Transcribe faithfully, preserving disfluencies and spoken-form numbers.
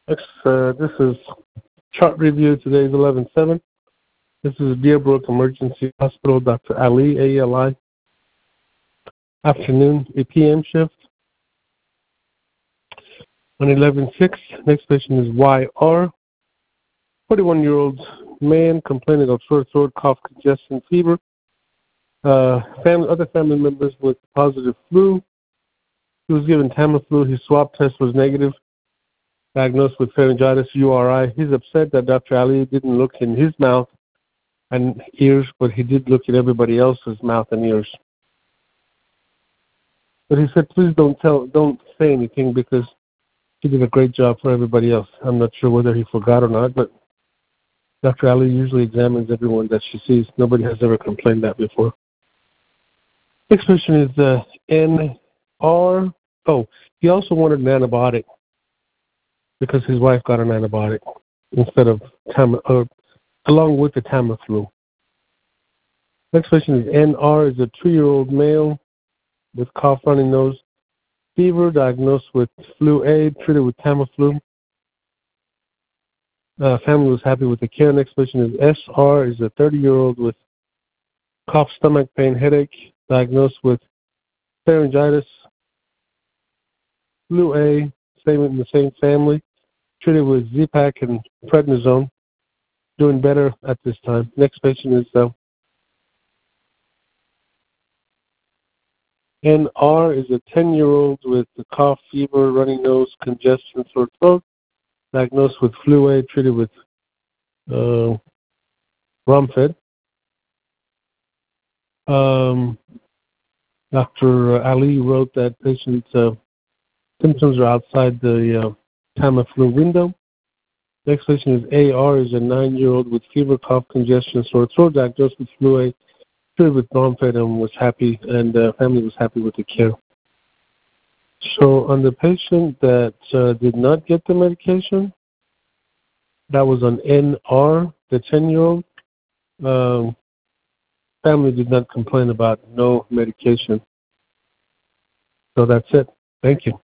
Next, uh, this is chart review. Today is eleven seven. This is Deerbrook Emergency Hospital, Doctor Ali, A L I. Afternoon, a P M shift. On eleven six, next patient is Y R. forty-one-year-old man complaining of sore throat, cough, congestion, fever. Uh, family, other family members with positive flu. He was given Tamiflu. His swab test was negative. Diagnosed with pharyngitis, U R I. He's upset that Doctor Ali didn't look in his mouth and ears, but he did look at everybody else's mouth and ears. But he said, please don't tell, don't say anything because he did a great job for everybody else. I'm not sure whether he forgot or not, but Doctor Ali usually examines everyone that she sees. Nobody has ever complained that before. Next question is uh, N R. Oh, he also wanted an antibiotic because his wife got an antibiotic instead of Tam, uh, along with the Tamiflu. Next question is N R is a two-year-old male with cough, runny nose, fever, diagnosed with flu A, treated with Tamiflu. Uh, family was happy with the care. Next question is S R is a thirty-year-old with cough, stomach pain, headache, diagnosed with pharyngitis, flu A, same in the same family, treated with Z-Pak and prednisone, doing better at this time. Next patient is uh, N R is a ten-year-old with the cough, fever, runny nose, congestion, sore throat, diagnosed with flu A, treated with uh, Romfed. Um, Doctor Ali wrote that patient's uh, symptoms are outside the uh, Tamiflu window. Next patient is A R is a nine-year-old with fever, cough, congestion, sore throat, diagnosed with flu A, treated with Romfed, and was happy, and uh, family was happy with the care. So on the patient that uh, did not get the medication, that was on N R, the ten-year-old. Um, family did not complain about no medication. So that's it. Thank you.